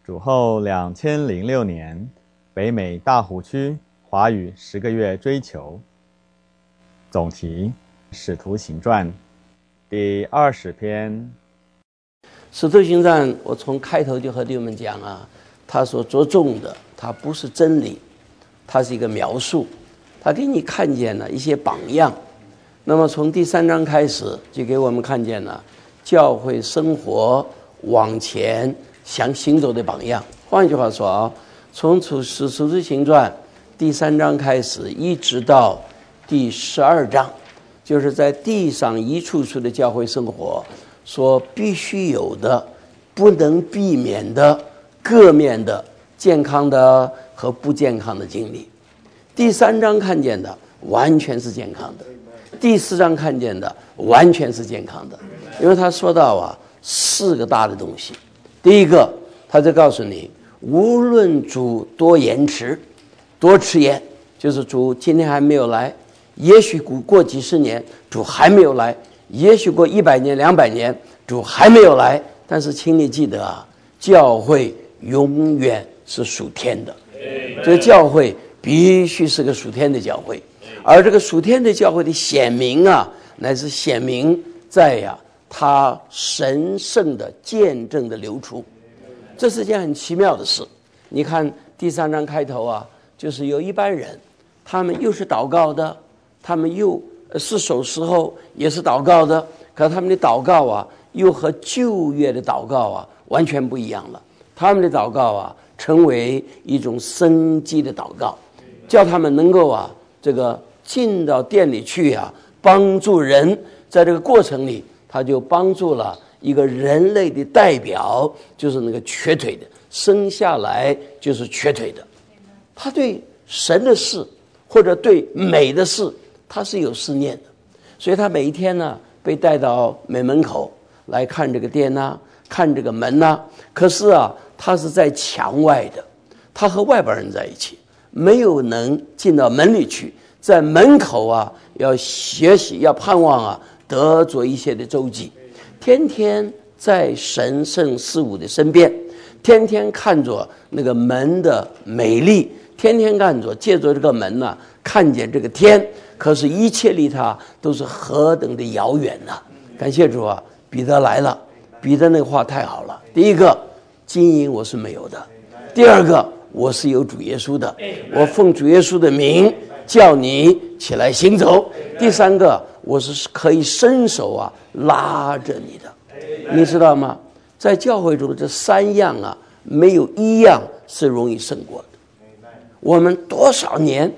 主后2006年，北美大湖区华语10个月追求。总题：使徒行传第20篇。 使徒行传，我从开头就和弟兄们讲啊，他所着重的，它不是真理，它是一个描述，他给你看见了一些榜样。那么从第3章开始，就给我们看见了教会生活往前想行走的榜样。换句话说啊，从使徒行传第3章开始，一直到第12章，就是在地上一处处的教会生活所必须有的、不能避免的各面的健康的和不健康的经历。第3章看见的完全是健康的，第4章看见的完全是健康的，因为他说到啊4个大的东西。第一个，他就告诉你，无论主多延迟、多迟延，就是主今天还没有来，也许过几十年主还没有来，也许过100年、200年主还没有来，但是请你记得啊，教会永远是属天的，这个教会必须是个属天的教会，而这个属天的教会的显明啊，乃是显明在他神圣的见证的流出。这是件很奇妙的事。你看第3章开头啊，就是有一般人，他们又是祷告的，他们又是守时候也是祷告的，可他们的祷告啊又和旧约的祷告啊完全不一样了。他们的祷告啊成为一种生机的祷告，叫他们能够啊这个进到殿里去啊，帮助人。在这个过程里，他就帮助了一个人类的代表，就是那个瘸腿的，生下来就是瘸腿的。他对神的事或者对美的事，他是有思念的，所以他每一天呢被带到美门口来看这个殿呐，看这个门呐。可是啊，他是在墙外的，他和外边人在一起，没有能进到门里去，在门口啊要学习，要盼望啊得着一些的周济，天天在神圣事物的身边，天天看着那个门的美丽，天天看着借着这个门呢，看见这个天。可是一切离他都是何等的遥远呐！感谢主啊，彼得来了。彼得那个话太好了。第一个，金银我是没有的；第二个，我是有主耶稣的，我奉主耶稣的名叫你起来行走；第三个，我是可以伸手啊拉着你的。你知道吗？在教会中这3样啊，没有1样是容易胜过的。我们多少年，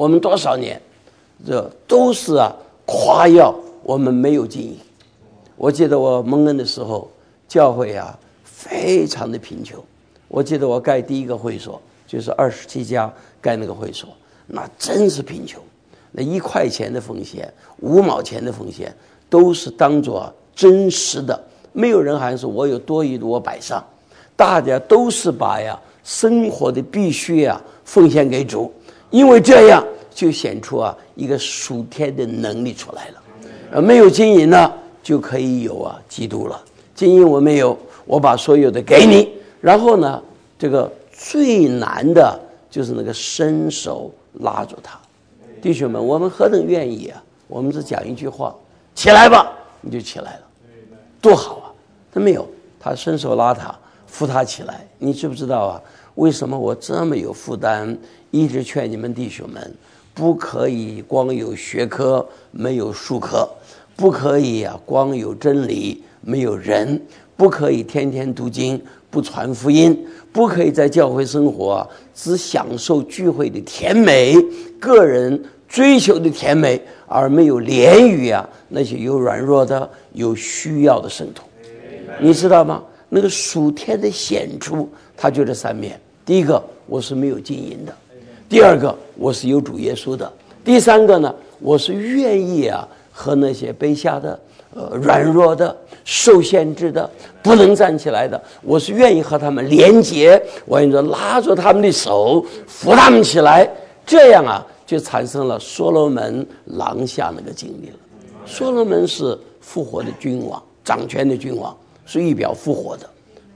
这都是啊夸耀我们没有经营。我记得我蒙恩的时候，教会啊非常的贫穷。我记得我盖第一个会所，就是27家盖那个会所，那真是贫穷。那1块钱的奉献，5毛钱的奉献，都是当作真实的，没有人还说我有多余的我摆上，大家都是把生活的必须奉献给主，因为这样就显出一个属天的能力出来了。没有金银呢，就可以有基督了。金银我没有，我把所有的给你。然后呢，这个最难的就是那个伸手拉住他。弟兄们，我们何等愿意啊！我们只讲一句话，起来吧，你就起来了，多好啊！他没有，他伸手拉他，扶他起来。你知不知道啊？为什么我这么有负担？一直劝你们弟兄们，不可以光有学科没有术科，不可以光有真理没有人，不可以天天读经不传福音，不可以在教会生活只享受聚会的甜美，个人追求的甜美，而没有怜于那些有软弱的有需要的圣徒。你知道吗？那个属天的显出，它就这3面。第一个，我是没有金银的；第二个，我是有主耶稣的；第三个呢，我是愿意和那些卑下的、软弱的、受限制的、不能站起来的，我是愿意和他们连结，我愿意拉着他们的手，扶他们起来。这样就产生了所罗门廊下那个经历了。所罗门是复活的君王，掌权的君王，是预表复活的。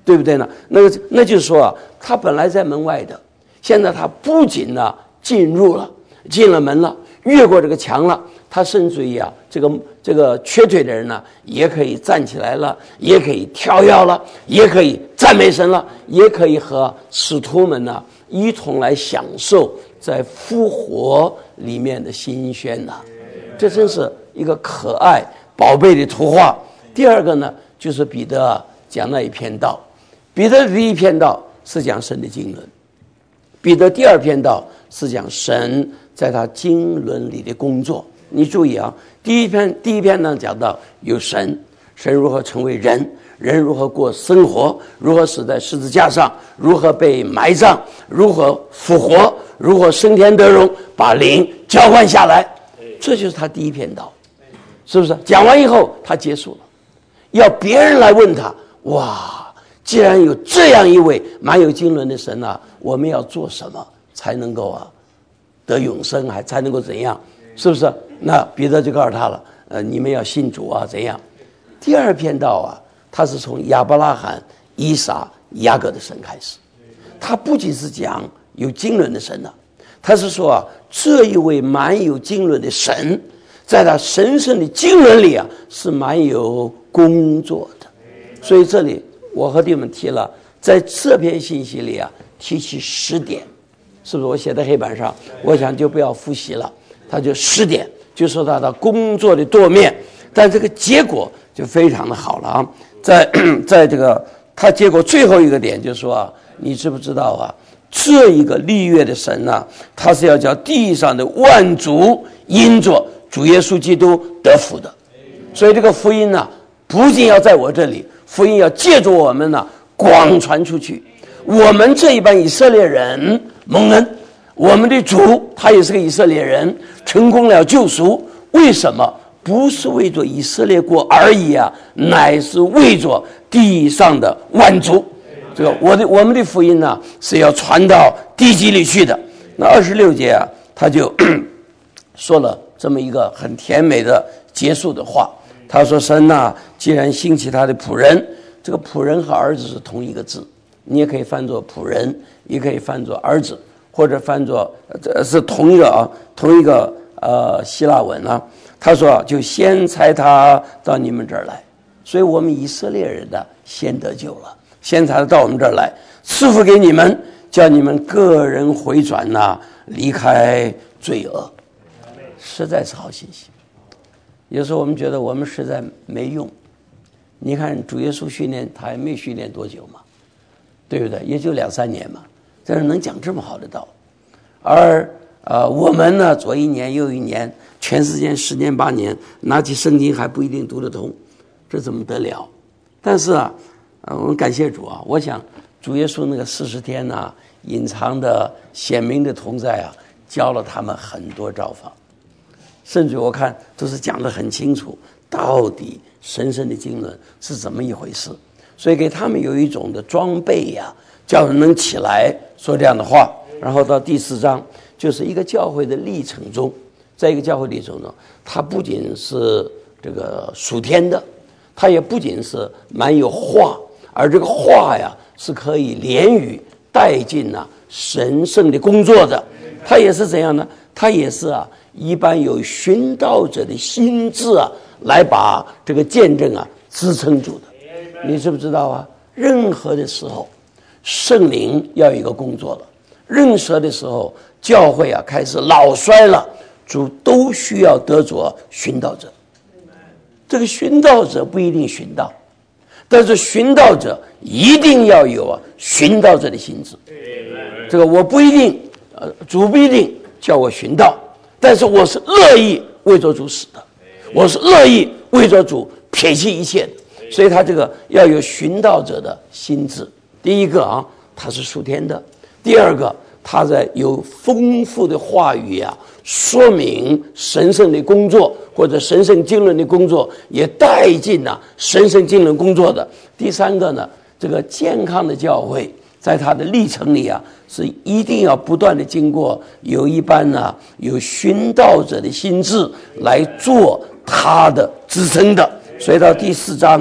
对不对呢？那就是说啊，他本来在门外的，现在他不仅呢进了门了，越过这个墙了，他甚至于啊，这个瘸腿的人呢，也可以站起来了，也可以跳跃了，也可以赞美神了，也可以和使徒们呢一同来享受在复活里面的新鲜呐。这真是一个可爱宝贝的图画。第二个呢，就是彼得讲那一篇道。彼得的第一篇道是讲神的经纶，彼得第二篇道是讲神在他经纶里的工作。你注意啊，第一篇呢讲到有神如何成为人，人如何过生活，如何死在十字架上，如何被埋葬，如何复活，如何升天得荣，把灵交换下来，这就是他第一篇道，是不是？讲完以后他结束了，要别人来问他，哇，既然有这样一位蛮有经纶的神啊，我们要做什么才能够啊得永生，还才能够怎样，是不是？那彼得就告诉他了，你们要信主啊，怎样？第二篇道啊，他是从亚伯拉罕、以撒、雅各的神开始，他不仅是讲有经纶的神啊，他是说啊，这一位蛮有经纶的神，在他神圣的经纶里啊，是蛮有工作的。所以这里我和弟兄们提了，在这篇信息里啊，提起10点，是不是？我写在黑板上，我想就不要复习了。他就10点，就说他的工作的多面，但这个结果就非常的好了啊。在这个他结果最后一个点就是说啊，你知不知道啊？这一个立约的神啊，他是要叫地上的万族因着主耶稣基督得福的。所以这个福音呢，不仅要在我这里，福音要借助我们呢广传出去。我们这一班以色列人蒙恩，我们的主他也是个以色列人，成功了救赎。为什么？不是为着以色列国而已啊，乃是为着地上的万族。这个我们的福音呢，是要传到地极里去的。那26节啊，他就说了这么一个很甜美的结束的话。他说：神呐，既然兴起他的仆人，这个仆人和儿子是同一个字，你也可以翻作仆人，也可以翻作儿子，或者翻作是同一个希腊文啊。他说就先差他到你们这儿来，所以我们以色列人的先得救了，先差他到我们这儿来，赐福给你们，叫你们个人回转呐，离开罪恶。实在是好信息。有时候我们觉得我们实在没用，你看主耶稣训练他也没训练多久嘛，对不对？也就2-3年嘛，但是能讲这么好的道。而我们呢，左一年右一年，全世界10年8年，拿起圣经还不一定读得通，这怎么得了？但是啊，我们感谢主啊，我想主耶稣那个40天呢，隐藏的显明的同在啊，教了他们很多招法。甚至我看都是讲得很清楚，到底神圣的经纶是怎么一回事，所以给他们有一种的装备呀，叫人能起来说这样的话。然后到第4章，就是一个教会的历程中，在一个教会历程中，它不仅是这个属天的，它也不仅是蛮有话，而这个话呀是可以连语带进神圣的工作的。它也是怎样呢？它也是一般有寻道者的心智来把这个见证支撑住的。你知不知道啊？任何的时候，圣灵要有一个工作了；任何的时候，教会开始老衰了，主都需要得着寻道者。这个寻道者不一定寻道，但是寻道者一定要有寻道者的心智。这个我不一定，主不一定叫我寻道，但是我是乐意为着主死的，我是乐意为着主撇弃一切的。所以他这个要有寻道者的心智。第一个他是属天的；第二个，他在有丰富的话语说明神圣的工作或者神圣经纶的工作，也带进神圣经纶工作的。第三个呢，这个健康的教会在他的历程里是一定要不断的经过有一般有寻道者的心智来做他的支撑的。所以到第4章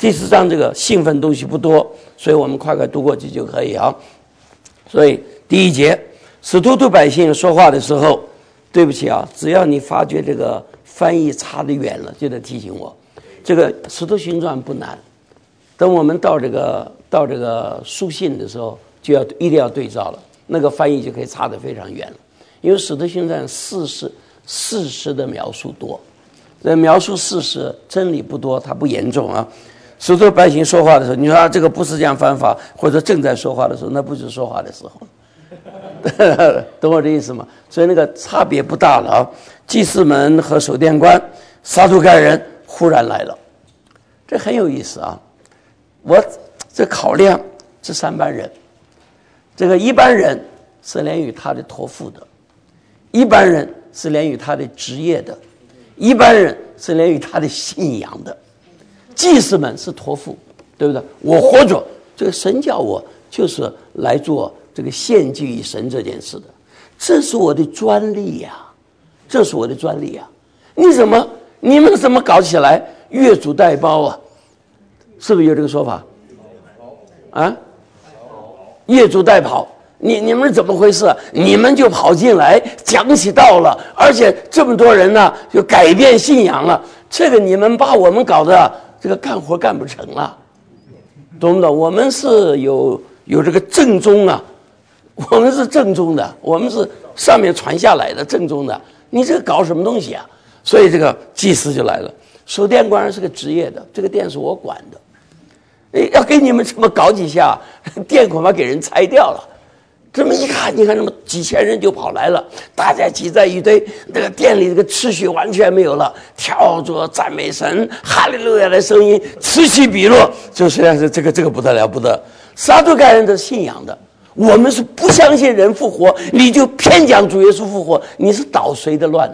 第4章这个兴奋东西不多，所以我们快快读过去就可以啊。所以第1节，使徒对百姓说话的时候，对不起啊，只要你发觉这个翻译差得远了，就得提醒我。这个使徒行传不难，等我们到这个书信的时候，就一定要对照了，那个翻译就可以差得非常远了。因为使徒行传事实的描述多，描述事实真理不多，它不严重啊。使徒百姓说话的时候，你说啊，这个不是这样翻法，或者正在说话的时候，那不是说话的时候。懂我这意思吗？所以那个差别不大了啊。祭司们和守殿官、撒都该人忽然来了，这很有意思啊。我这考量这3班人，这个一般人是连于他的托付的，一般人是连于他的职业的，一般人是连于他的信仰的。祭司们是托付，对不对？我活着，这个神叫我就是来做这个献祭于神这件事的，这是我的专利呀，这是我的专利呀。你们怎么搞起来越俎代庖啊？是不是有这个说法？啊，越俎代庖，你们是怎么回事？你们就跑进来讲起道了，而且这么多人呢，就改变信仰了。这个你们把我们搞得这个干活干不成了，懂不懂？我们是有这个正宗啊，我们是正宗的，我们是上面传下来的正宗的。你这个搞什么东西啊？所以这个祭司就来了。守殿官是个职业的，这个殿是我管的。要给你们这么搞几下，殿恐怕给人拆掉了。这么一看，你看这么几千人就跑来了，大家挤在一堆，这个店里这个秩序完全没有了，跳着赞美神、哈利路亚的声音此起彼落，就实际上是这个不得了不得。撒都该人的信仰的，我们是不相信人复活，你就偏讲主耶稣复活，你是捣谁的乱呢？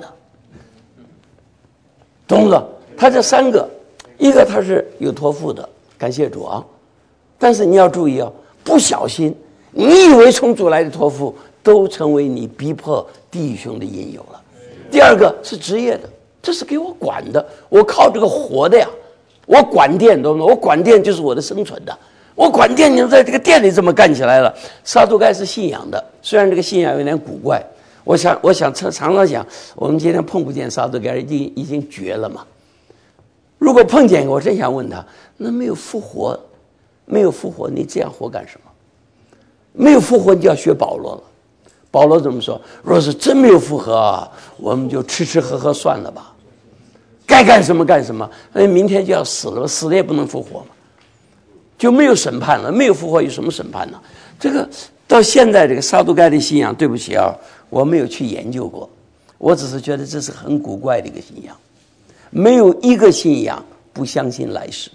懂不懂？他这3个，一个他是有托付的，感谢主啊，但是你要注意啊，不小心。你以为从主来的托付都成为你逼迫弟兄的因由了。第2个是职业的，这是给我管的，我靠这个活的呀，我管店，懂不懂？我管店就是我的生存的，我管店，你在这个店里这么干起来了。撒都该是信仰的，虽然这个信仰有点古怪，我想常常想，我们今天碰不见撒都该已经绝了嘛。如果碰见，我真想问他，那没有复活，你这样活干什么？没有复活，你就要学保罗了。保罗怎么说？若是真没有复活，我们就吃喝喝算了吧，该干什么干什么。明天就要死了，死了也不能复活嘛，就没有审判了。没有复活有什么审判呢？这个到现在这个撒都该的信仰，对不起啊，我没有去研究过，我只是觉得这是很古怪的一个信仰。没有一个信仰不相信来世的，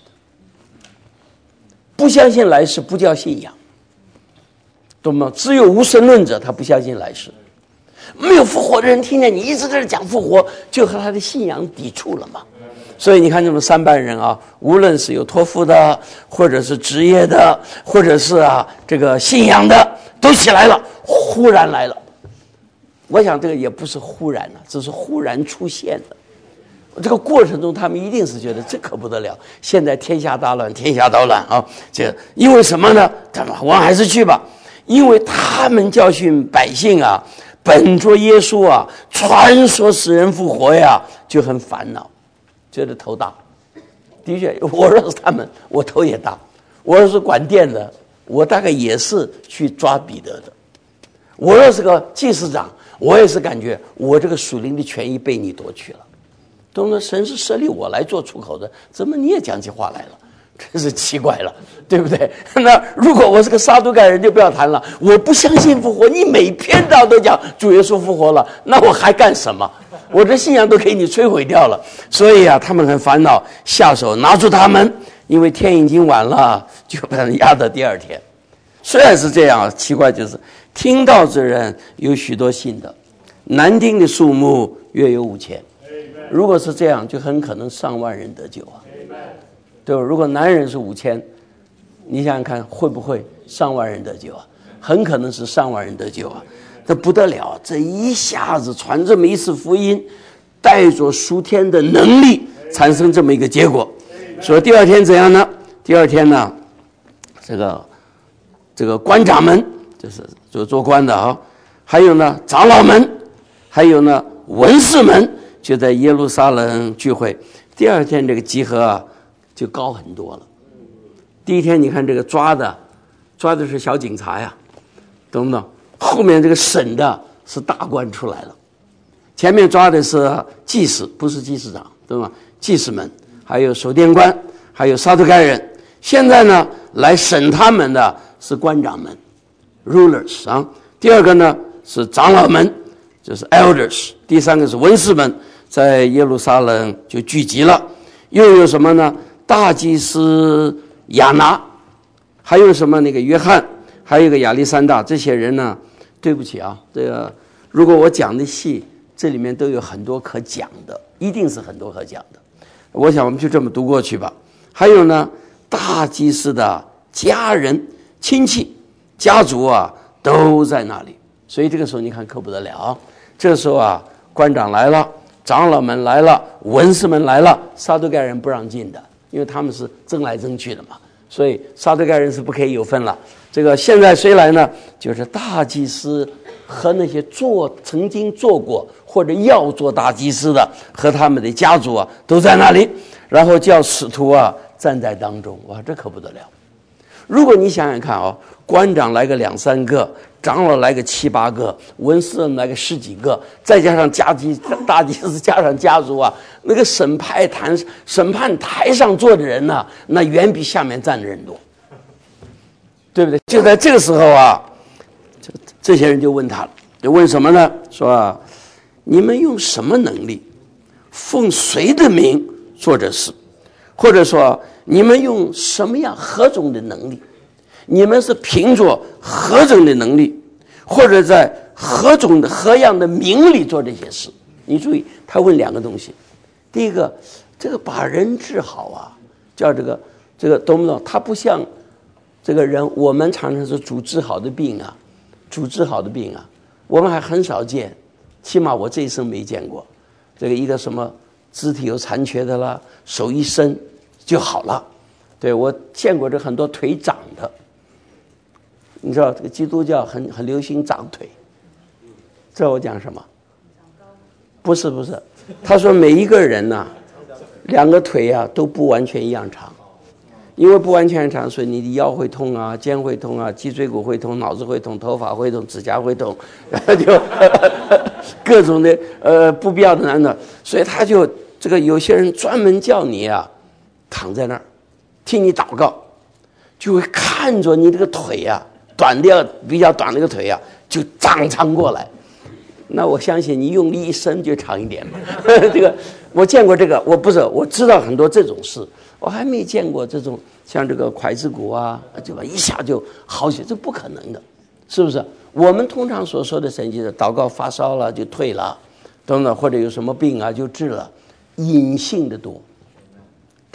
不相信来世不叫信仰。懂吗？只有无神论者他不相信来世，没有复活的人听见你一直在这讲复活，就和他的信仰抵触了嘛。所以你看这么3班人啊，无论是有托付的，或者是职业的，或者是这个信仰的，都起来了，忽然来了。我想这个也不是忽然了，只是忽然出现的。这个过程中他们一定是觉得这可不得了，现在天下大乱，天下大乱啊！这因为什么呢？他们我还是去吧。因为他们教训百姓啊，本着耶稣啊，传说使人复活呀，就很烦恼，觉得头大。的确，我若是他们，我头也大。我若是管店的，我大概也是去抓彼得的。我若是个祭司长，我也是感觉我这个属灵的权益被你夺去了。懂吗？神是设立我来做出口的，怎么你也讲起话来了？真是奇怪了，对不对？那如果我是个撒都该人，就不要谈了。我不相信复活，你每篇章都讲主耶稣复活了，那我还干什么？我的信仰都给你摧毁掉了。所以他们很烦恼，下手拿住他们，因为天已经晚了，就把他们压到第2天。虽然是这样，奇怪就是听到之人有许多信的，难听的数目约有5000。如果是这样，就很可能上万人得救啊。对吧？如果男人是5000，你想想看，会不会上万人得救啊？很可能是上万人得救啊！这不得了，这一下子传这么一次福音，带着属天的能力，产生这么一个结果。所以第2天怎样呢？ 第二天呢，这个官长们，就是做官的啊，还有呢长老们，还有呢文士们，就在耶路撒冷聚会。第二天这个集合啊，就高很多了。第一天你看这个抓的是小警察呀，懂不懂？后面这个审的是大官出来了，前面抓的是祭司，不是祭司长，对吧？祭司们，还有守殿官，还有撒都该人。现在呢，来审他们的是官长们 ，rulers 啊。第二个呢是长老们，就是 elders。第三个是文士们，在耶路撒冷就聚集了。又有什么呢？大祭司亚拿，还有什么那个约翰，还有一个亚历山大。这些人呢，对不起啊，这个如果我讲的细，这里面都有很多可讲的，一定是很多可讲的。我想我们就这么读过去吧。还有呢，大祭司的家人、亲戚、家族啊，都在那里。所以这个时候你看可不得了啊！这时候啊，官长来了，长老们来了，文士们来了，撒都该人不让进的，因为他们是争来争去的嘛，所以撒都该人是不可以有份了。这个现在谁来呢？就是大祭司和那些曾经做过或者要做大祭司的和他们的家族啊，都在那里。然后叫使徒啊站在当中，哇，这可不得了！如果你想想看啊，官长来个2、3个，长老来个7、8个，文士来个10几个，再加上大祭司加上家族啊，那个审判台上坐的人呢，那远比下面站的人多，对不对？就在这个时候啊，这些人就问他了，就问什么呢？说你们用什么能力，奉谁的名做这事？或者说你们用什么样何种的能力？你们是凭着何种的能力，或者在何样的名里做这些事？你注意，他问2个东西。第一个，这个把人治好啊，叫这个懂不懂？他不像这个人，我们常常是主治好的病啊，我们还很少见，起码我这一生没见过。这个一个什么肢体有残缺的啦，手一伸就好了。对，我见过这很多腿长的，你知道这个基督教很流行长腿，知道我讲什么？不是，他说每一个人呐，2个腿啊都不完全一样长，因为不完全长，所以你的腰会痛啊，肩会痛啊，脊椎骨会痛，脑子会痛，头发会痛，指甲会痛，然后就各种的不必要的难的，所以他就这个有些人专门叫你啊躺在那儿听你祷告，就会看着你这个腿啊比较短的一个腿啊就长过来。那我相信你用力一伸就长一点嘛。这个我见过这个，我知道很多这种事，我还没见过这种像这个拐子骨啊，就一下就好些，这不可能的，是不是？我们通常所说的神迹的祷告发烧了就退了，等等，或者有什么病啊就治了，隐性的多，这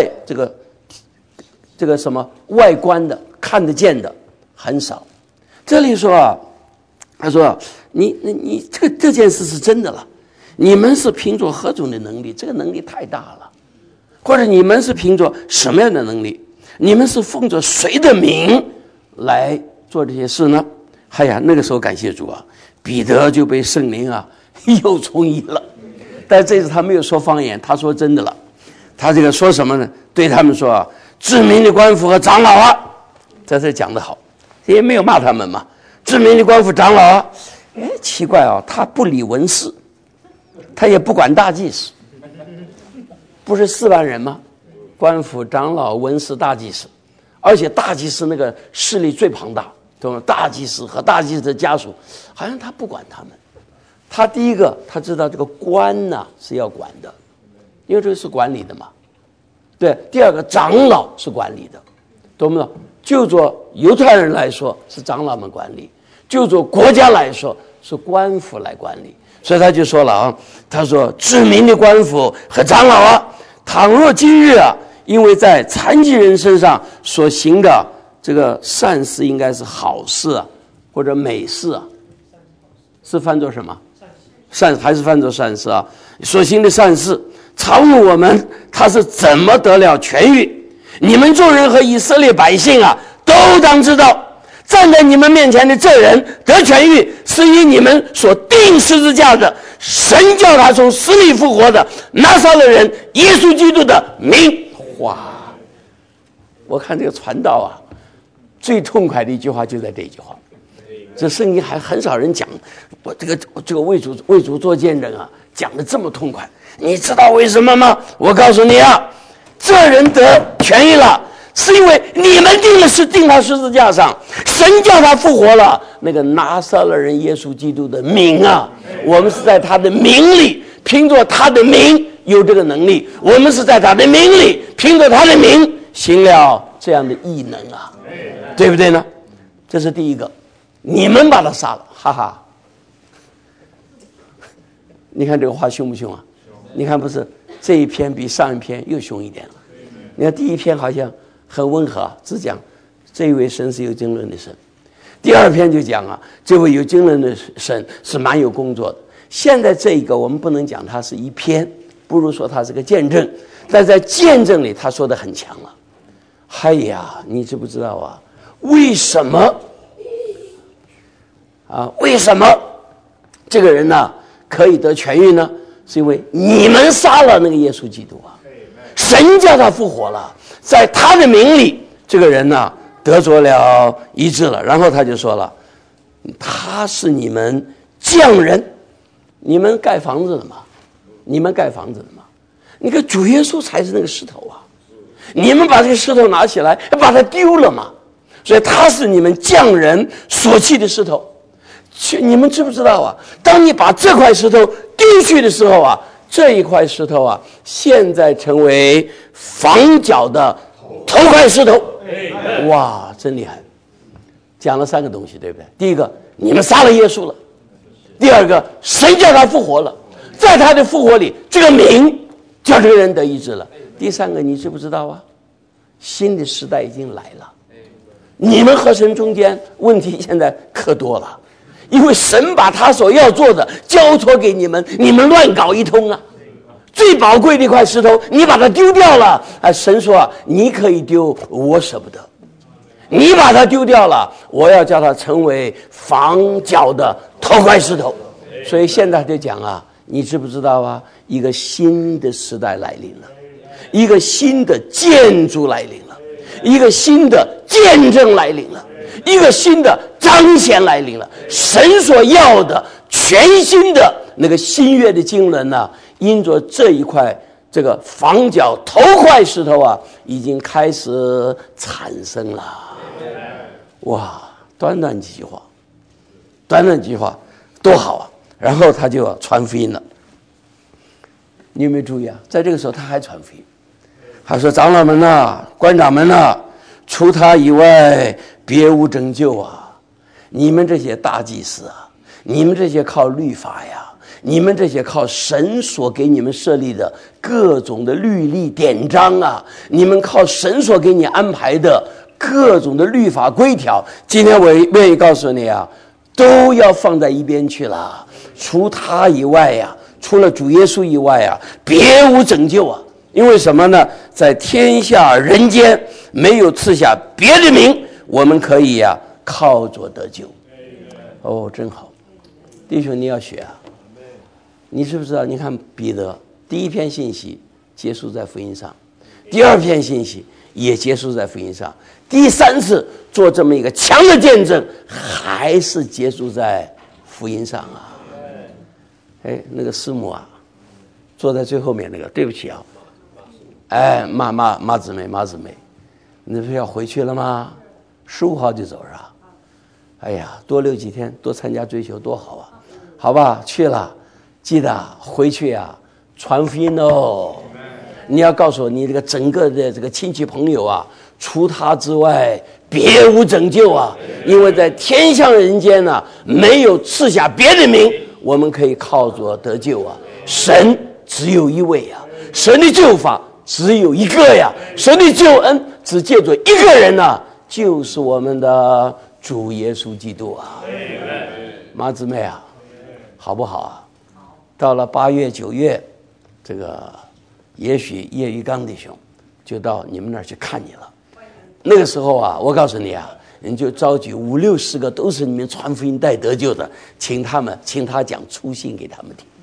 个什么外观的看得见的很少。这里说啊，他说你这件事是真的了，你们是凭着何种的能力？这个能力太大了，或者你们是凭着什么样的能力？你们是奉着谁的名来做这些事呢？哎呀，那个时候感谢主啊，彼得就被圣灵啊又充溢了。但这次他没有说方言，他说真的了。他这个说什么呢？对他们说啊，知名的官府和长老啊，在这讲得好，也没有骂他们嘛。知名的官府长老啊，奇怪啊，他不理文士，他也不管大祭司，不是4万人吗？官府长老文士大祭司，而且大祭司那个势力最庞大，懂吗？大祭司和大祭司的家属，好像他不管他们。他第一个他知道这个官呢是要管的，因为这个是管理的嘛。对，第二个长老是管理的，懂不懂？就做犹太人来说是长老们管理，就做国家来说是官府来管理。所以他就说了啊，他说知名的官府和长老啊，倘若今日啊，因为在残疾人身上所行的这个善事，应该是好事啊，或者美事啊，是翻作什么？善还是翻作善事啊？所行的善事，超过我们他是怎么得了痊愈？ 你们众人和以色列百姓啊，都当知道，站在你们面前的这人得痊愈，是以你们所钉十字架的神叫他从死里复活的拿撒勒人耶稣基督的名。哇！我看这个传道啊，最痛快的一句话就在这一句话。这圣经还很少人讲，我这个为主做见证啊，讲得这么痛快。你知道为什么吗？我告诉你啊，这人得痊愈了，是因为你们钉他十字架上，神叫他复活了。那个拿撒勒人耶稣基督的名啊，我们是在他的名里，凭着他的名有这个能力，我们是在他的名里，凭着他的名行了这样的异能啊，对不对呢？这是第一个，你们把他杀了，哈哈。你看这个话凶不凶啊？你看不是这一篇比上一篇又凶一点了。你看第一篇好像很温和，只讲这一位神是有经纶的神。第二篇就讲啊，这位有经纶的神是蛮有工作的。现在这一个我们不能讲它是一篇，不如说它是个见证，但在见证里他说的很强了。哎呀，你知不知道啊？为什么这个人呢可以得痊愈呢？是因为你们杀了那个耶稣基督啊，神叫他复活了，在他的名里，这个人呢得着了医治了。然后他就说了，他是你们匠人，你们盖房子的嘛，你看主耶稣才是那个石头啊，你们把这个石头拿起来把它丢了嘛，所以他是你们匠人所弃的石头。你们知不知道啊？当你把这块石头丢去的时候啊，这一块石头啊，现在成为房角的头块石头。哇，真厉害！讲了3个东西，对不对？第一个，你们杀了耶稣了；第二个，神叫他复活了，在他的复活里，这个名叫这个人得医治了；第三个，你知不知道啊？新的时代已经来了，你们和神中间问题现在可多了。因为神把他所要做的交托给你们，你们乱搞一通啊！最宝贵的一块石头，你把它丢掉了。神说啊，你可以丢，我舍不得。你把它丢掉了，我要叫它成为房角的头块石头。所以现在就讲啊，你知不知道啊？一个新的时代来临了，一个新的建筑来临了，一个新的见证来临了，一个新的彰显来临了。神所要的全新的那个新约的经纶呢，因着这一块这个房角头块石头啊，已经开始产生了。哇，短短几句话多好啊！然后他就传福音了。你有没有注意啊？在这个时候他还传福音，他说：“长老们呐，官长们呐，除他以外别无拯救啊！你们这些大祭司啊，你们这些靠律法呀，你们这些靠神所给你们设立的各种的律例典章啊，你们靠神所给你安排的各种的律法规条，今天我愿意告诉你啊，都要放在一边去了。除他以外呀，除了主耶稣以外啊，别无拯救啊！因为什么呢？在天下人间没有赐下别的名，我们可以呀靠着得救。哦，真好，弟兄你要学啊！你知不知道？你看彼得第一篇信息结束在福音上，第二篇信息也结束在福音上，第三次做这么一个强的见证，还是结束在福音上啊！哎，那个师母啊，坐在最后面那个，对不起啊，哎，马姊妹，你不是要回去了吗？15号就走是吧？哎呀，多留几天，多参加追求多好啊！好吧，去了，记得回去啊，传福音哦。你要告诉我，你这个整个的这个亲戚朋友啊，除他之外别无拯救啊！因为在天下人间呢，没有赐下别的名，我们可以靠着得救啊！神只有一位啊，神的救法只有一个呀，神的救恩只借着一个人啊，就是我们的主耶稣基督啊！马姊妹啊，好不好啊？到了8月9月，这个也许叶玉刚弟兄就到你们那儿去看你了。那个时候啊，我告诉你啊，你就召集5、60个都是你们传福音带得救的，请他讲初信给他们听。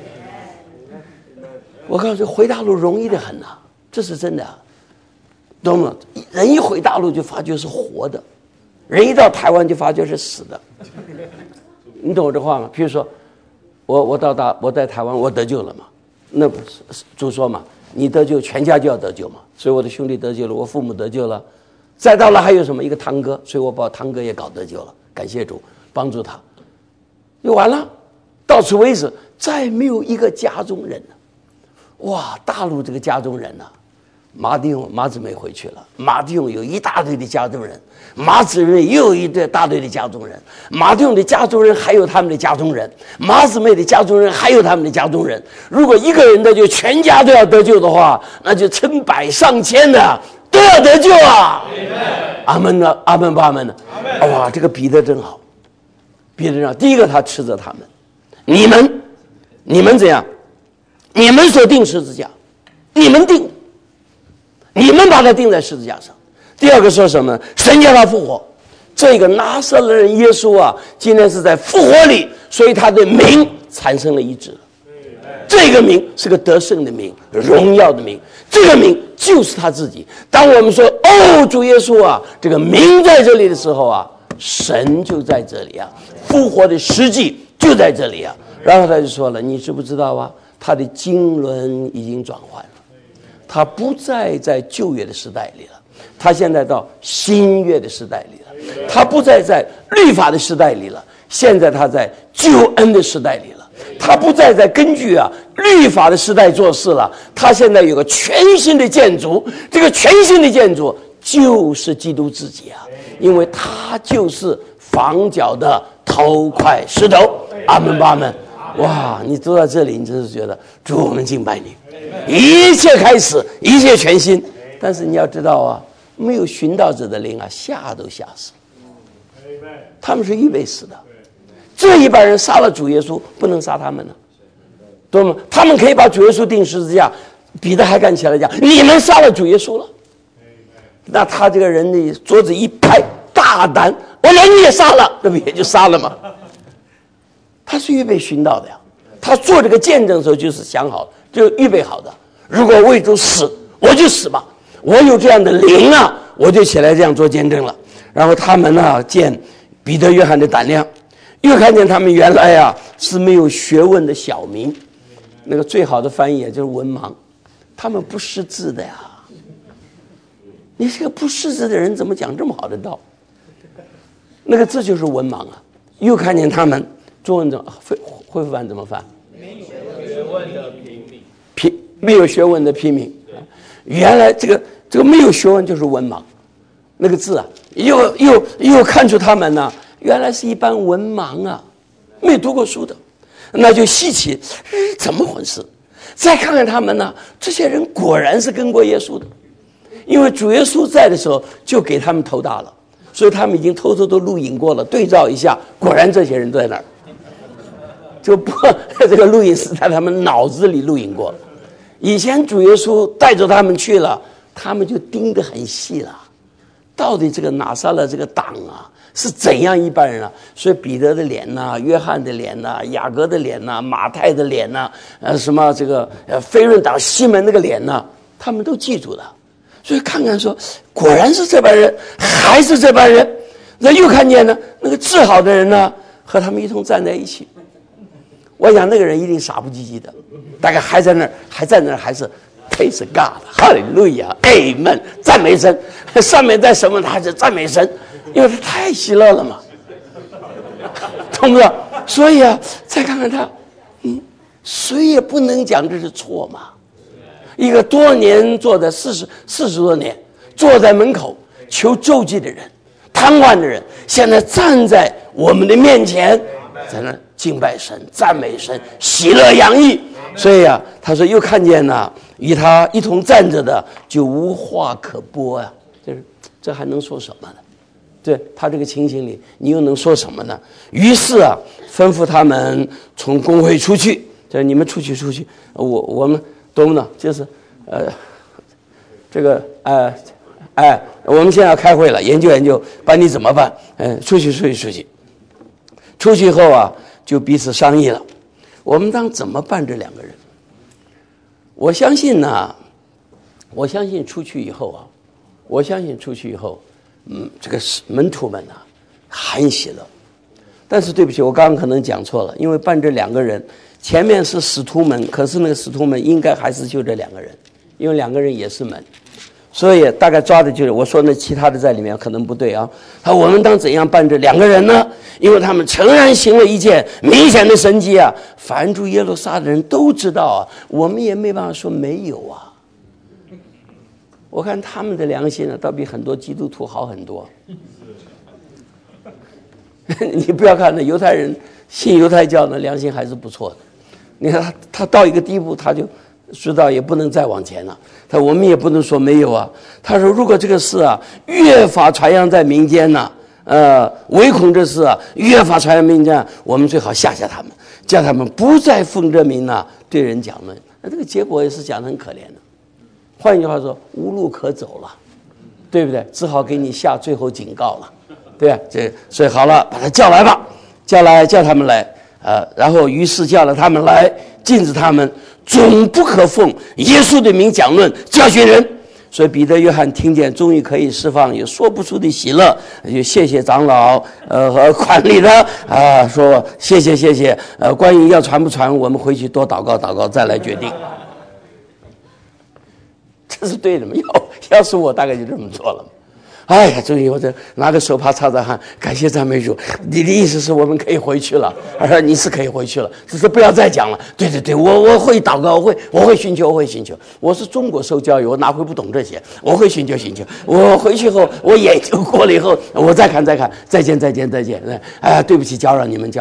我告诉你，回大陆容易得很呐，这是真的啊，懂吗？人一回大陆就发觉是活的，人一到台湾就发觉是死的。你懂我这话吗？譬如说，我在台湾我得救了嘛，那主说嘛，你得救，全家就要得救嘛。所以我的兄弟得救了，我父母得救了，再到了还有什么一个堂哥，所以我把堂哥也搞得救了，感谢主帮助他，就完了。到此为止，再没有一个家中人了。哇，大陆这个家中人呐，马姊妹回去了，马弟兄有一大堆的家中人，马姊妹也有一大堆的家中人，马弟兄的家中人还有他们的家中人，马姊妹的家中人还有他们的家中人。如果一个人得救，全家都要得救的话，那就成百上千的都要得救啊！阿门呢，阿门吧，阿门呢！哇，这个彼得真好，彼得真好。第一个，他斥责他们，你们怎样？你们所定十字架，你们定，你们把他钉在十字架上。第二个说什么？神叫他复活。这个拿撒勒人耶稣啊，今天是在复活里，所以他的名产生了一致。这个名是个得胜的名，荣耀的名，这个名就是他自己。当我们说哦，主耶稣啊，这个名在这里的时候啊，神就在这里啊，复活的实际就在这里啊。然后他就说了，你知不知道啊？他的经纶已经转换了，他不再在旧约的时代里了，他现在到新约的时代里了，他不再在律法的时代里了，现在他在救恩的时代里了，他不再在根据律法的时代做事了，他现在有个全新的建筑，这个全新的建筑就是基督自己啊，因为他就是房角的头块石头。阿门吧，阿门。哇，你坐到这里，你真是觉得主，我们敬拜你，一切开始，一切全新。但是你要知道啊，没有寻道者的灵啊，吓都吓死，他们是预备死的。这一般人杀了主耶稣，不能杀他们呢，懂吗？他们可以把主耶稣钉十字架，彼得还敢起来讲，你们杀了主耶稣了。那他这个人的桌子一拍，大胆，我连你也杀了，那不也就杀了吗？他是预备寻道的呀，他做这个见证的时候就是想好，就预备好的。如果为主死，我就死吧，我有这样的灵啊，我就起来这样做见证了。然后他们呢，见彼得、约翰的胆量，又看见他们原来啊是没有学问的小民，那个最好的翻译就是文盲，他们不识字的呀。你这个不识字的人怎么讲这么好的道？那个字就是文盲啊。又看见他们。中文恢复版怎么翻？没有学问的平民。没有学问的平民。原来这个没有学问就是文盲，那个字啊，又看出他们呢，原来是一般文盲啊，没读过书的，那就稀奇，怎么回事？再看看他们呢，这些人果然是跟过耶稣的，因为主耶稣在的时候就给他们头大了，所以他们已经偷偷都录影过了，对照一下，果然这些人都在那儿。就不这个录音是在他们脑子里录影过了。以前主耶稣带着他们去了，他们就盯得很细了，到底这个拿撒勒这个党啊是怎样一般人啊？所以彼得的脸呐、约翰的脸呐、雅各的脸呐、马太的脸呐、什么这个非润党西门那个脸呐，他们都记住了。所以看看说，果然是这帮人，还是这帮人。那又看见呢，那个治好的人呢，和他们一同站在一起。我想那个人一定傻不唧唧的，大概还在那儿，还是 praise God， 哈利路亚 ，Amen， 赞美神。上面在什么，他是赞美神，因为他太喜乐了嘛，懂不懂？所以啊，再看看他，谁也不能讲这是错嘛。一个多年坐在40多年，坐在门口求救济的人，瘫痪的人，现在站在我们的面前，在那敬拜神、赞美神、喜乐洋溢。所以啊，他说又看见了与他一同站着的，就无话可播啊。就是这还能说什么呢？对他这个情形里，你又能说什么呢？于是啊，吩咐他们从公会出去，就是你们出去，我们懂不懂？就是这个我们现在要开会了，研究把你怎么办？出去。出去以后啊，就彼此商议了，我们当怎么办这两个人？我相信出去以后啊，这个门徒们啊，很喜乐。但是对不起，我刚刚可能讲错了，因为办这两个人，前面是使徒们，可是那个使徒们应该还是就这两个人，因为两个人也是门。所以大概抓的就是我说那其他的在里面可能不对啊。我们当怎样办这两个人呢？因为他们诚然行了一件明显的神迹啊，凡住耶路撒冷的人都知道啊，我们也没办法说没有啊。我看他们的良心呢，倒比很多基督徒好很多。你不要看那犹太人信犹太教的良心还是不错的。你看他到一个地步，他就知道也不能再往前了。我们也不能说没有啊。他说，如果这个事啊越发传扬在民间呢，唯恐这事啊越发传扬民间，我们最好吓他们，叫他们不再奉这名呢对人讲论。那这个结果也是讲得很可怜的。换一句话说，无路可走了，对不对？只好给你下最后警告了，对吧？所以好了，把他叫来吧，叫他们来，然后于是叫了他们来，禁止他们总不可奉耶稣的名讲论教训人。所以彼得约翰听见终于可以释放，有说不出的喜乐，就谢谢长老和管理的说谢谢。关于要传不传，我们回去多祷告再来决定。这是对的吗？要是我大概就这么做了。哎呀，终于我这拿个手帕擦擦汗，感谢赞美主。你的意思是我们可以回去了？你是可以回去了，只是不要再讲了。对，我会祷告，我会寻求。我是中国受教育，我哪会不懂这些？我会寻求。我回去后，我研究过了以后，我再看，再见。对不起，搅扰你们。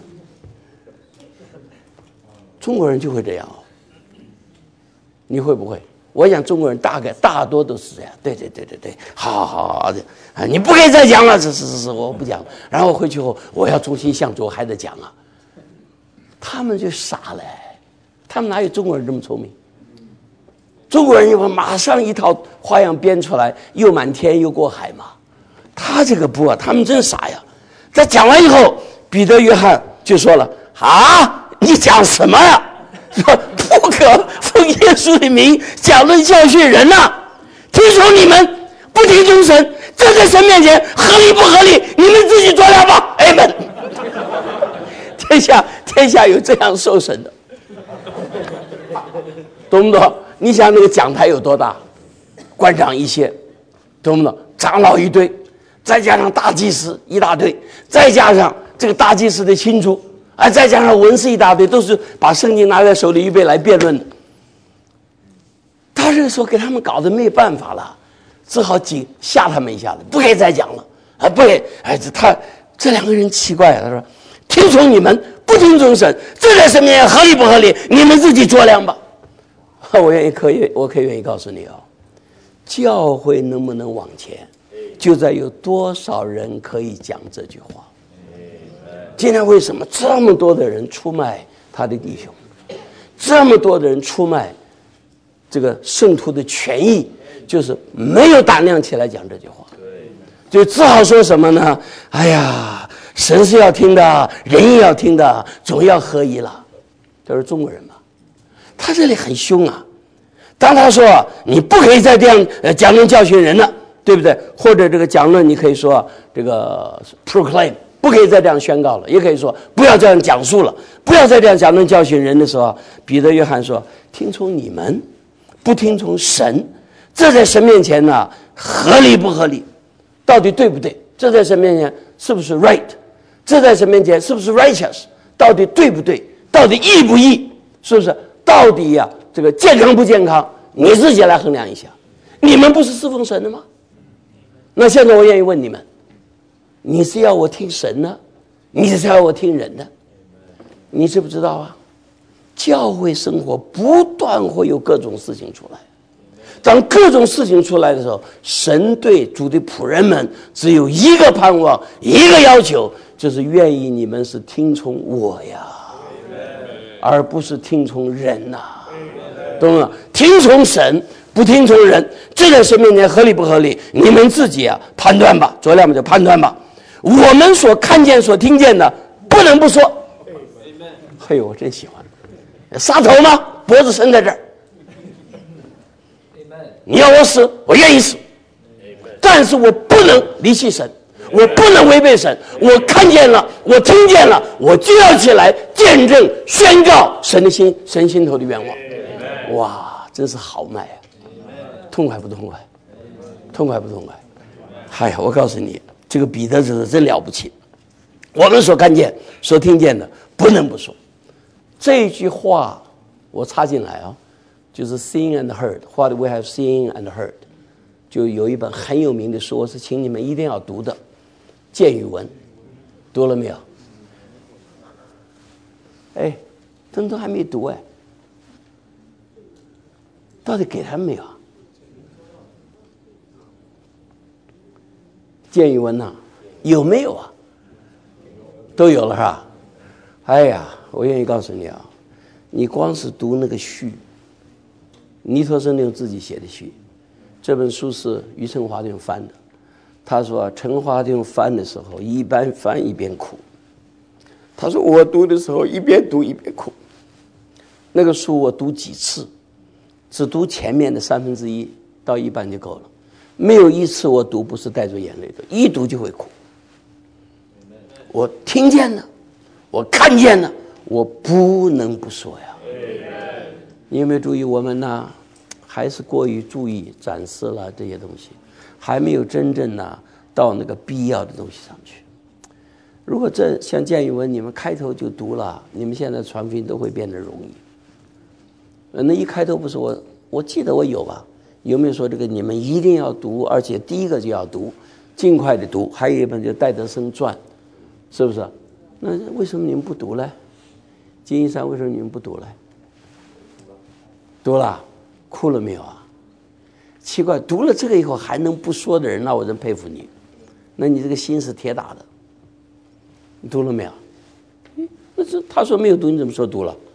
中国人就会这样，你会不会？我想中国人大多都是这样，对，好的，你不可以再讲了，是，我不讲了。然后回去后，我要重新向主还得讲啊。他们就傻了，他们哪有中国人这么聪明？中国人就马上一套花样编出来，又满天又过海嘛。他这个不啊，他们真傻呀。他讲完以后，彼得、约翰就说了：“你讲什么呀？说不可奉耶稣的名讲论教训人呐！听从你们，不听从神，这在神面前合理不合理？你们自己做了吧。哎们，天下有这样受审的，懂不懂？你想那个讲台有多大？官长一些，懂不懂？长老一堆，再加上大祭司一大堆，再加上这个大祭司的亲属。再加上文士一大堆，都是把圣经拿在手里预备来辩论的。他这个时候给他们搞得没办法了，只好吓他们一下子，不可以再讲了不可以。这两个人奇怪，他说：“听从你们，不听从神，这在神面前合理不合理？你们自己酌量吧。”我可以愿意告诉你教会能不能往前，就在有多少人可以讲这句话。今天为什么这么多的人出卖他的弟兄，这么多的人出卖这个圣徒的权益，就是没有胆量起来讲这句话，就只好说什么呢？哎呀，神是要听的，人也要听的，总要合一了。这是中国人嘛？他这里很凶啊。当他说你不可以再这样讲论教训人了，对不对？或者这个讲论你可以说这个 proclaim。不可以再这样宣告了，也可以说不要这样讲述了，不要再这样讲论教训人的时候，彼得、约翰说：“听从你们，不听从神，这在神面前呢，合理不合理？到底对不对？这在神面前是不是 right？ 这在神面前是不是 righteous？ 到底对不对？到底义不义？是不是？到底这个健康不健康？你自己来衡量一下。你们不是侍奉神的吗？那现在我愿意问你们。”你是要我听神呢，你是要我听人呢？你知不知道啊？教会生活不断会有各种事情出来，当各种事情出来的时候，神对主的仆人们只有一个盼望，一个要求，就是愿意你们是听从我呀，而不是听从人呐，懂吗？听从神不听从人，这在神面前合理不合理？你们自己啊判断吧。昨天我们就判断吧。我们所看见、所听见的，不能不说。嘿呦，我真喜欢。杀头吗？脖子伸在这儿。你要我死，我愿意死，但是我不能离弃神，我不能违背神。我看见了，我听见了，我就要起来见证、宣告神心头的愿望。哇，真是豪迈啊！痛快不痛快？痛快不痛快？哎呀，我告诉你，这个彼得是真了不起。我们所看见、所听见的，不能不说。这句话我插进来啊，就是 seen and heard what we have seen and heard， 就有一本很有名的书，我是请你们一定要读的《见语文》，读了没有？哎，他们都还没读哎，到底给他们没有？见语文呐、有没有啊？都有了是吧？哎呀，我愿意告诉你啊，你光是读那个序，尼托生用自己写的序，这本书是余承华用翻的。他说陈华用翻的时候，一边翻一边哭。他说我读的时候一边读一边哭。那个书我读几次，只读前面的1/3到一半就够了。没有一次我读不是带着眼泪的，一读就会哭。我听见了，我看见了，我不能不说呀。你有没有注意我们呢？还是过于注意展示了这些东西，还没有真正呢到那个必要的东西上去。如果这像见语文你们开头就读了，你们现在传福音都会变得容易。那一开头不是我记得我有吧？有没有说这个你们一定要读，而且第一个就要读，尽快的读？还有一本就戴德生传，是不是？那为什么你们不读呢？金一山为什么你们不读呢？读了，哭了没有啊？奇怪，读了这个以后还能不说的人，那我真佩服你。那你这个心是铁打的。你读了没有？那是他说没有读，你怎么说读了？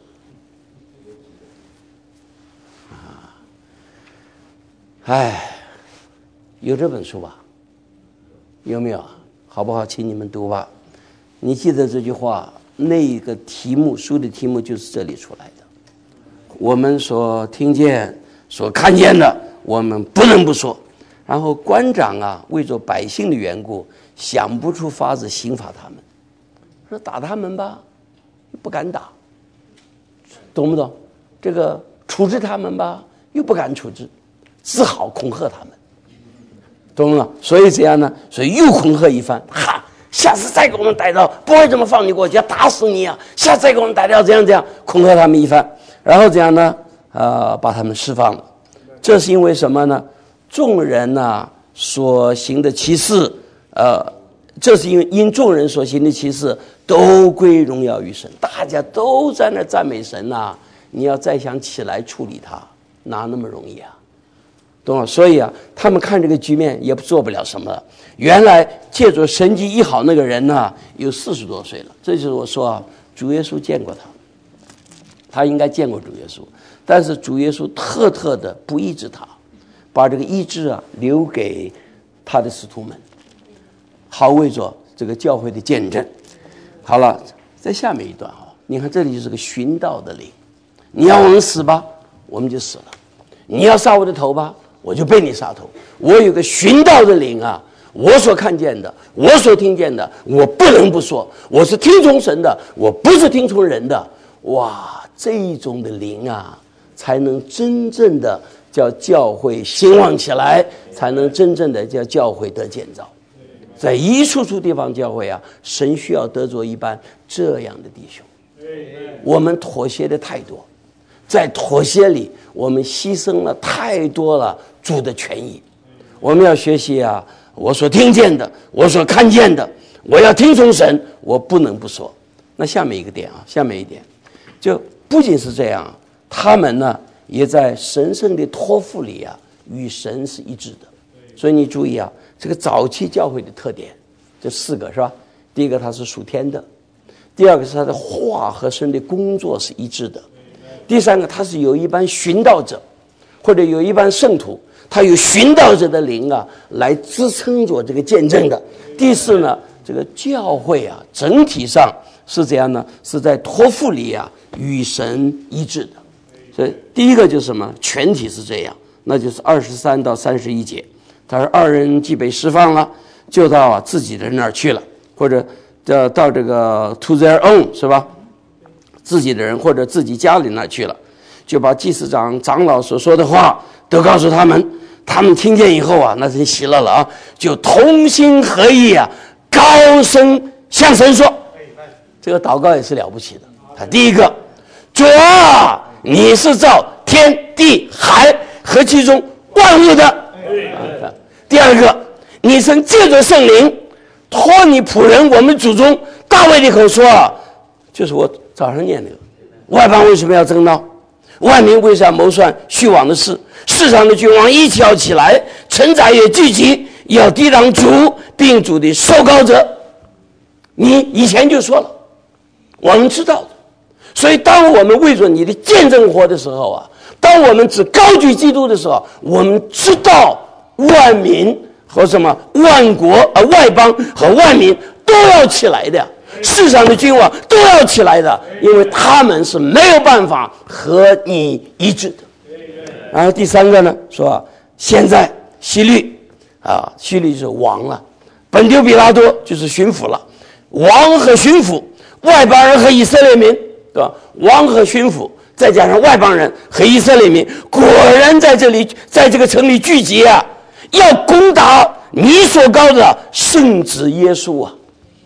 哎，有这本书吧？有没有？好不好？请你们读吧。你记得这句话，那个题目，书的题目就是这里出来的。我们所听见、所看见的，我们不能不说。然后官长啊，为着百姓的缘故，想不出法子刑罚他们，说打他们吧，不敢打，懂不懂？这个处置他们吧，又不敢处置。只好恐吓他们，懂了？所以这样呢，所以又恐吓一番。哈，下次再给我们逮到，不会这么放你过去，要打死你啊！下次再给我们逮到，这样恐吓他们一番，然后这样呢，把他们释放了。这是因为什么呢？众人呢所行的奇事，这是因众人所行的奇事都归荣耀于神，大家都在那赞美神呐。你要再想起来处理他，哪那么容易啊？懂了？所以啊，他们看这个局面也做不了什么了。原来借着神迹医好那个人呢，有40多岁了。这就是我说啊，主耶稣见过他，他应该见过主耶稣，但是主耶稣特的不医治他，把这个医治啊留给他的使徒们，好为着这个教会的见证。好了，在下面一段啊，你看这里就是个寻道的灵，你要我们死吧，我们就死了；你要杀我的头吧，我就被你杀头。我有个寻道的灵啊，我所看见的，我所听见的，我不能不说。我是听从神的，我不是听从人的。哇，这一种的灵啊，才能真正的叫教会兴旺起来，才能真正的叫教会得建造。在一处处地方教会啊，神需要得着一般这样的弟兄。我们妥协的太多，在妥协里我们牺牲了太多了主的权益。我们要学习啊，我所听见的，我所看见的，我要听从神，我不能不说。那下面一个点啊，下面一点，就不仅是这样，他们呢也在神圣的托付里啊，与神是一致的。所以你注意啊，这个早期教会的特点，这4个是吧？第一个，它是属天的；第二个是它的话和神的工作是一致的；第三个，它是有一班寻道者， 或者有一班圣徒，他有寻道者的灵啊，来支撑着这个见证的。第四呢，这个教会啊，整体上是这样呢，是在托付里啊与神一致的。所以第一个就是什么？全体是这样，那就是23到31节。他说二人既被释放了，就到自己的人那儿去了，或者到这个 to their own 是吧？自己的人或者自己家里那儿去了，就把祭司长、长老所说的话都告诉他们。他们听见以后啊，那真喜乐了啊，就同心合意啊，高声向神说。这个祷告也是了不起的。他第一个，主啊，你是造天地海和其中万物的。第二个，你曾借着圣灵托你仆人我们祖宗大卫的口说，就是我早上念那个，外邦为什么要争闹？万民为啥谋算虚妄的事？世上的君王一起要起来，臣宰也聚集，要抵挡主并主的受膏者。你以前就说了，我们知道的。所以当我们为着你的见证活的时候啊，当我们只高举基督的时候，我们知道万民和什么万国外邦和万民都要起来的，世上的君王都要起来的，因为他们是没有办法和你一致的。然后第三个呢，说现在希律就是王了，本丢比拉多就是巡抚了，王和巡抚，外邦人和以色列民，对吧？王和巡抚再加上外邦人和以色列民，果然在这里，在这个城里聚集啊，要攻打你所膏的圣子耶稣啊。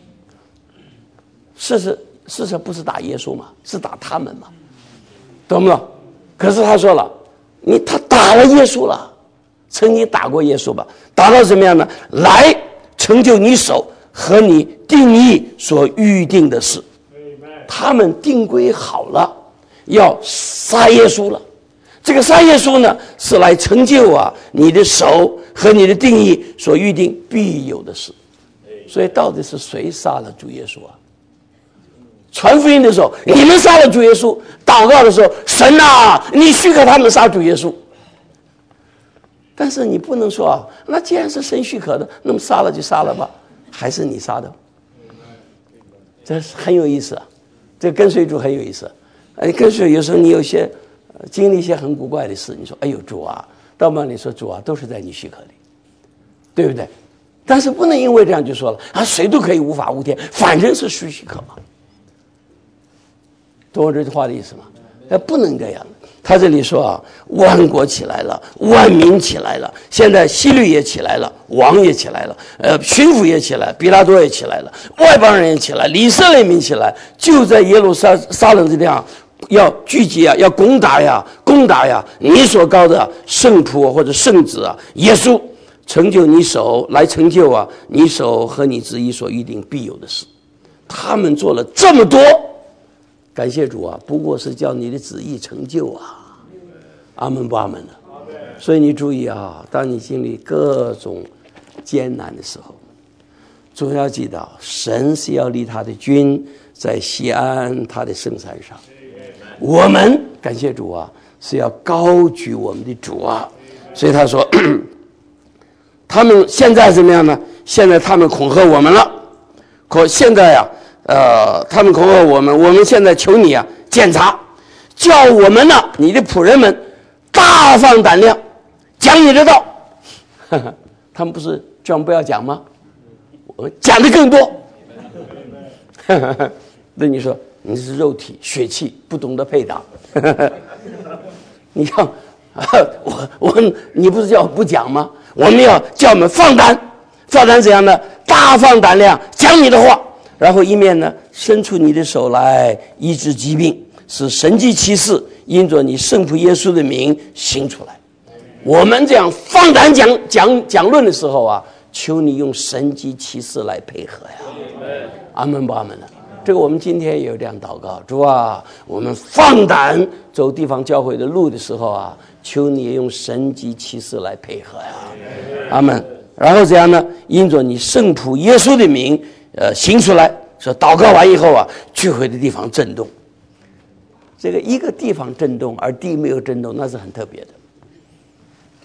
事实不是打耶稣嘛，是打他们嘛，懂不懂？可是他说了，他打了耶稣了，曾经打过耶稣吧？打到什么样呢？来成就你手和你定义所预定的事。他们定规好了，要杀耶稣了。这个杀耶稣呢，是来成就你的手和你的定义所预定必有的事。所以到底是谁杀了主耶稣啊？传福音的时候，你们杀了主耶稣；祷告的时候，神啊，你许可他们杀主耶稣。但是你不能说那既然是神许可的，那么杀了就杀了吧，还是你杀的？这很有意思啊，这跟随主很有意思。跟随有时候你有些经历一些很古怪的事，你说哎呦主啊，到半你说主啊，都是在你许可里，对不对？但是不能因为这样就说了谁都可以无法无天，反正是许可嘛。懂我这句话的意思吗？不能这样。他这里说万国起来了，万民起来了，现在希律也起来了，王也起来了，巡抚也起来，比拉多也起来了，外邦人也起来，以色列民起来，就在耶路撒冷这地方要聚集要攻打你所膏的圣仆或者圣子耶稣，成就你手，来成就你手和你旨意所预定必有的事。他们做了这么多，感谢主不过是叫你的旨意成就阿们不阿们的。所以你注意当你经历各种艰难的时候，总要记得神是要立他的君在锡安他的圣山上，我们感谢主是要高举我们的主所以他说他们现在怎么样呢？现在他们恐吓我们了，可现在他们恐吓我们现在求你检查，叫我们你的仆人们大放胆量讲你的道。他们不是叫我们不要讲吗？我们讲的更多。那你说你是肉体血气，不懂得配搭。你看你不是叫我不讲吗？我们要叫我们放胆怎样呢？大放胆量讲你的话，然后一面呢伸出你的手来医治疾病，使神迹奇事因着你圣仆耶稣的名行出来。我们这样放胆讲论的时候求你用神迹奇事来配合阿们不阿们的。这个我们今天也有这样祷告，主我们放胆走地方教会的路的时候求你用神迹奇事来配合阿们。然后这样呢，因着你圣仆耶稣的名行出来，说祷告完以后聚会的地方震动。这个一个地方震动而地没有震动，那是很特别的。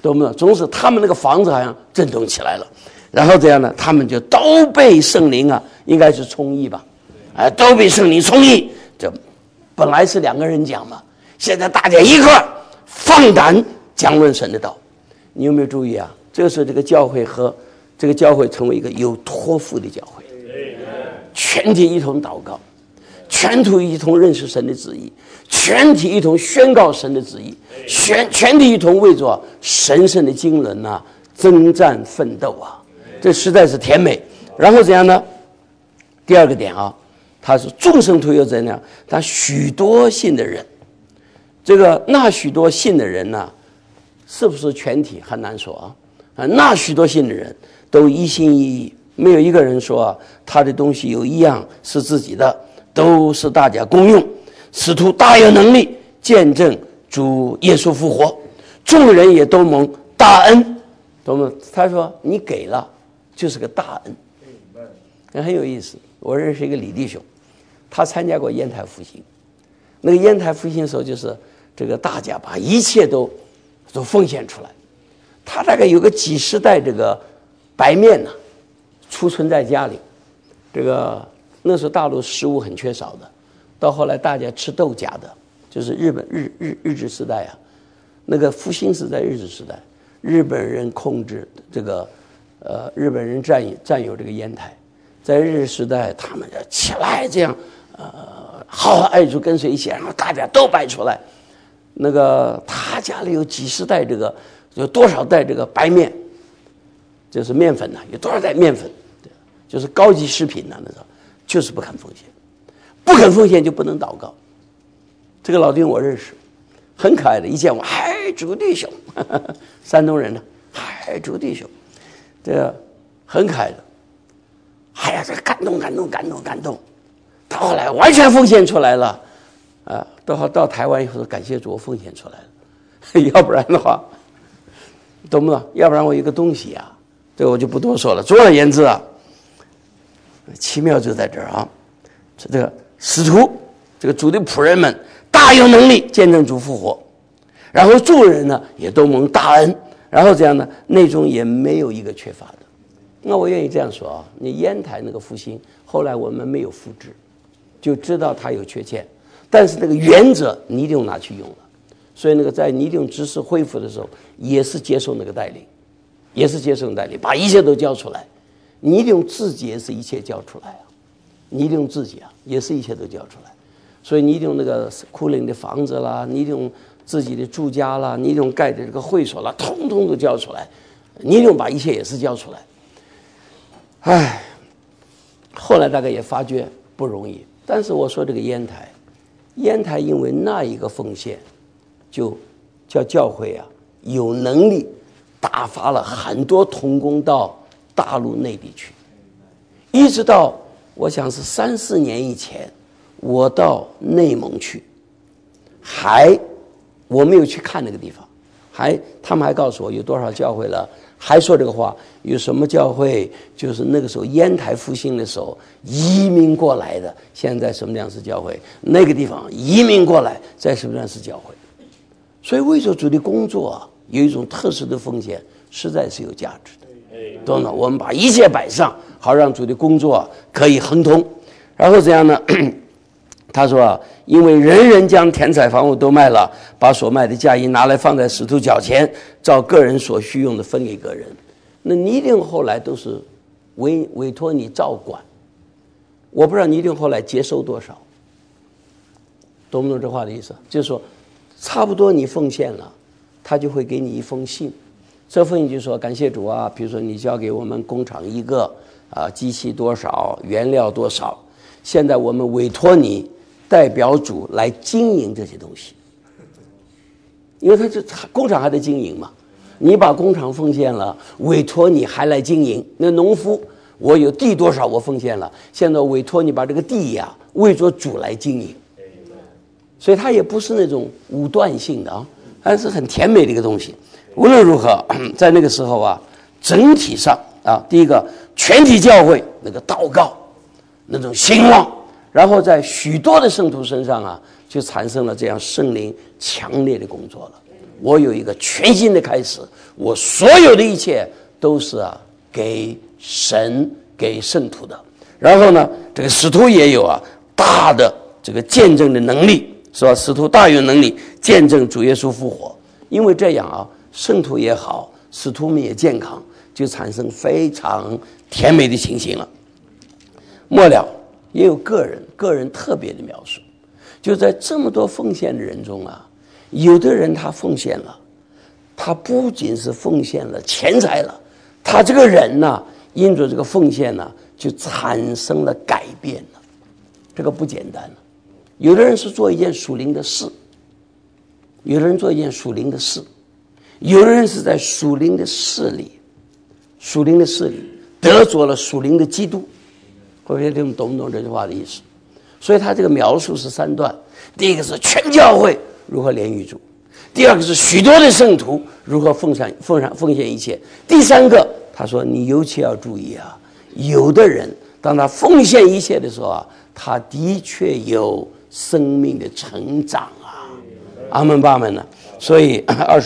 懂不懂？总是他们那个房子好像震动起来了，然后这样呢，他们就都被圣灵啊，应该是充溢吧，都被圣灵充溢。这本来是2个人讲嘛，现在大家一块儿放胆讲论神的道。你有没有注意啊？这是这个教会和这个教会成为一个有托付的教会，全体一同祷告，全体一同认识神的旨意，全体一同宣告神的旨意，全体一同为着神圣的经纶啊征战奋斗啊，这实在是甜美。然后怎样呢？第2个点啊，他是众圣徒又怎样？他许多信的人，这个那许多信的人呢，是不是全体很难说啊？那许多信的人都一心一意，没有一个人说他的东西有一样是自己的，都是大家公用。使徒大有能力见证主耶稣复活，众人也都蒙大恩。懂吗？他说你给了就是个大恩，很有意思。我认识一个李弟兄，他参加过烟台复兴。那个烟台复兴的时候，就是这个大家把一切都奉献出来。他大概有个几十袋这个白面呢，储存在家里。这个那时候大陆食物很缺少的，到后来大家吃豆荚的，就是日治时代啊，那个复兴是在日治时代，日本人控制这个日本人占有这个烟台，在日治时代他们就起来这样好爱主跟随一起，然后大家都摆出来。那个他家里有几十袋这个，有多少袋这个白面，就是面粉呢？有多少袋面粉？就是高级食品呢？那时候就是不肯奉献，不肯奉献就不能祷告。这个老弟我认识，很可爱的，一见我，嗨，主弟兄，山东人呢，嗨，主弟兄，这个很可爱的。哎呀，这个感动。他后来完全奉献出来了。到台湾以后，感谢主，我奉献出来了，要不然的话，懂不懂？要不然我一个东西啊，这个我就不多说了。总而言之啊，奇妙就在这儿啊，这个使徒，这个主的仆人们大有能力见证主复活，然后众人呢也都蒙大恩，然后这样呢，内中也没有一个缺乏的。那我愿意这样说啊，你烟台那个复兴，后来我们没有复制，就知道它有缺陷。但是那个原则你一定拿去用了，所以那个在尼定知识恢复的时候，也是接受那个带领，把一切都交出来。尼定自己也是一切交出来啊，尼定自己啊也是一切都交出来。所以尼定那个库林的房子啦，尼定自己的住家啦，尼定盖的这个会所啦，通通都交出来。尼定把一切也是交出来。唉，后来大概也发觉不容易。但是我说这个烟台因为那一个奉献，就叫教会啊有能力打发了很多同工到大陆内地去，一直到我想是3、4年以前，我到内蒙去，我没有去看那个地方，他们还告诉我有多少教会了，还说这个话，有什么教会就是那个时候烟台复兴的时候移民过来的，现在什么样是教会，那个地方移民过来在什么样是教会。所以为着主的工作啊，有一种特殊的奉献实在是有价值的，懂吗？我们把一切摆上，好让主的工作可以亨通。然后这样呢，他说啊，因为人人将田产房屋都卖了，把所卖的价银拿来放在使徒脚前，照个人所需用的分给个人。那尼定后来都是委托你照管，我不知道尼定后来接收多少，懂不懂这话的意思？就是说差不多你奉献了，他就会给你一封信，这封信就说感谢主啊，比如说你交给我们工厂一个机器多少，原料多少，现在我们委托你代表主来经营这些东西，因为工厂还得经营嘛，你把工厂奉献了，委托你还来经营。那农夫，我有地多少我奉献了，现在委托你把这个地呀为着主来经营，所以它也不是那种武断性的啊，还是很甜美的一个东西。无论如何，在那个时候啊，整体上啊，第一个全体教会那个祷告那种兴旺，然后在许多的圣徒身上啊，就产生了这样圣灵强烈的工作了。 我有一个全新的开始，我所有的一切都是给神给圣徒的。然后呢，这个使徒也有大的这个见证的能力，是吧？使徒大有能力见证主耶稣复活，因为这样圣徒也好，使徒们也健康，就产生非常甜美的情形了。末了也有个人特别的描述，就在这么多奉献的人中有的人他奉献了，他不仅是奉献了钱财了，他这个人因着这个奉献就产生了改变了，这个不简单了。有的人是做一件属灵的事，有的人做一件属灵的事，有的人是在属灵的事里得着了属灵的基督。各位听懂不懂这句话的意思？所以他这个描述是3段，第一个是全教会如何连于主，第二个是许多的圣徒如何奉献一切，第三个他说你尤其要注意有的人当他奉献一切的时候他的确有生命的成长阿们巴们呢。所以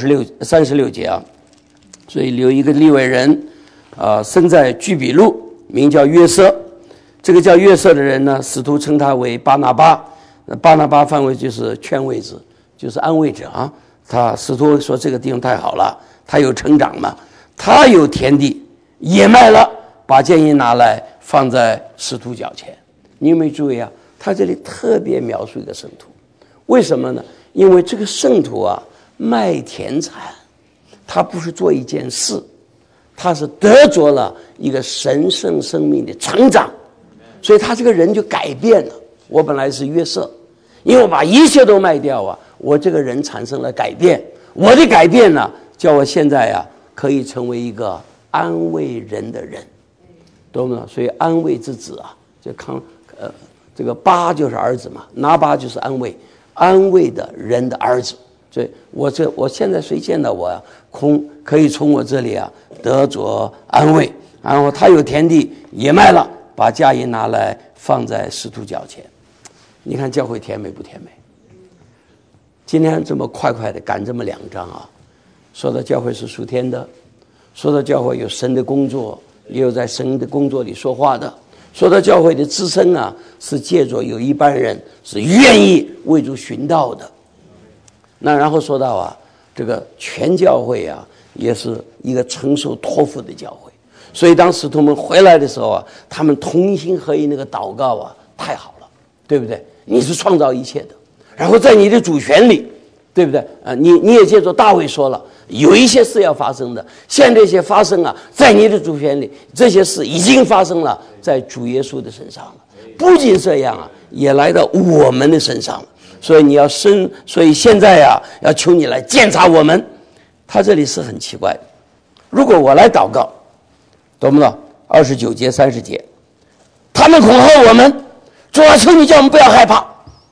36节所以有一个利未人生在居比路，名叫约瑟。这个叫约瑟的人呢，使徒称他为巴拿巴。巴拿巴范围就是劝慰子，就是安慰者他使徒说这个地方太好了，他有成长嘛，他有田地也卖了，把建银拿来放在使徒脚前。你有没有注意他这里特别描述一个圣徒，为什么呢？因为这个圣徒卖田产，他不是做一件事，他是得着了一个神圣生命的成长，所以他这个人就改变了。我本来是约瑟，因为我把一切都卖掉我这个人产生了改变。我的改变呢，叫我现在可以成为一个安慰人的人，懂吗？所以安慰之子就这个巴就是儿子嘛，拿巴就是安慰的人的儿子。所以我现在谁见到我可以从我这里得着安慰。然后他有田地也卖了，把家银拿来放在使徒脚前。你看教会甜美不甜美？今天这么快的赶这么2章说到教会是属天的，说到教会有神的工作，也有在神的工作里说话的，说到教会的滋生是借着有一般人是愿意为主寻道的。那然后说到这个全教会也是一个承受托付的教会。所以当使徒们回来的时候他们同心合一那个祷告太好了，对不对？你是创造一切的，然后在你的主权里，对不对？你也借着大卫说了，有一些事要发生的，现在这些发生在你的主权里，这些事已经发生了，在主耶稣的身上了。不仅这样也来到我们的身上了。所以你要所以现在要求你来检查我们。他这里是很奇怪的，如果我来祷告，懂不懂？29节30节，他们恐吓我们，主啊，求你叫我们不要害怕。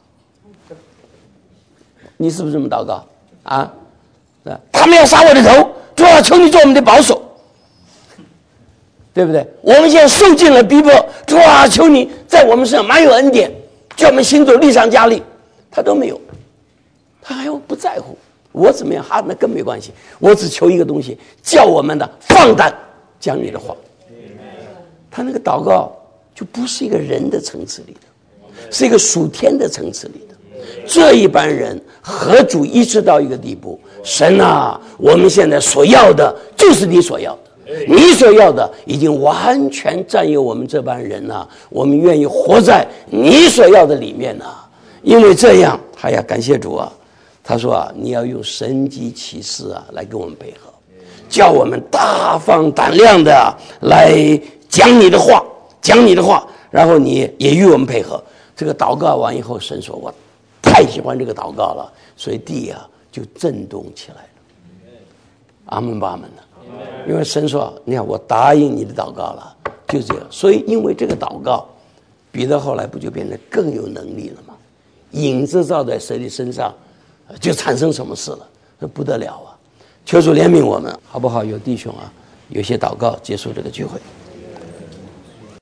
你是不是这么祷告他们要杀我的头，主啊，求你做我们的保守，对不对？我们现在受尽了逼迫，主啊，求你在我们身上满有恩典，叫我们行走力上加力。他都没有，他还不在乎我怎么样那更没关系，我只求一个东西，叫我们放胆讲你的话。他那个祷告就不是一个人的层次里的，是一个属天的层次里的。这一般人和主一致到一个地步，神我们现在所要的就是你所要的，你所要的已经完全占有我们这班人我们愿意活在你所要的里面因为这样他要感谢主他说你要用神迹奇事来跟我们配合，叫我们大放胆量的来讲你的话，然后你也与我们配合。这个祷告完以后，神说我太喜欢这个祷告了，所以地就震动起来了。阿们巴们的。因为神说你看我答应你的祷告了，就这样。所以因为这个祷告，彼得后来不就变得更有能力了吗？影子照在谁的身上，就产生什么事了，这不得了求主怜悯我们，好不好？有弟兄有些祷告结束这个聚会。